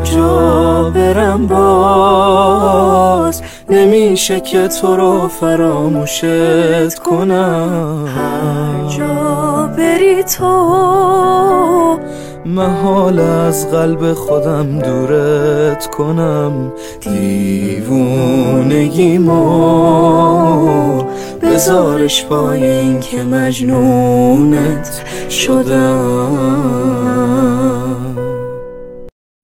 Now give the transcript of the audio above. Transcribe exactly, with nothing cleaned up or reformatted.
جا برم باز نمیشه که تو رو فراموشت کنم. هر جا بری تو محال از قلب خودم دورت کنم. دیوونگیمو بذارش پایین که مجنونت شدم.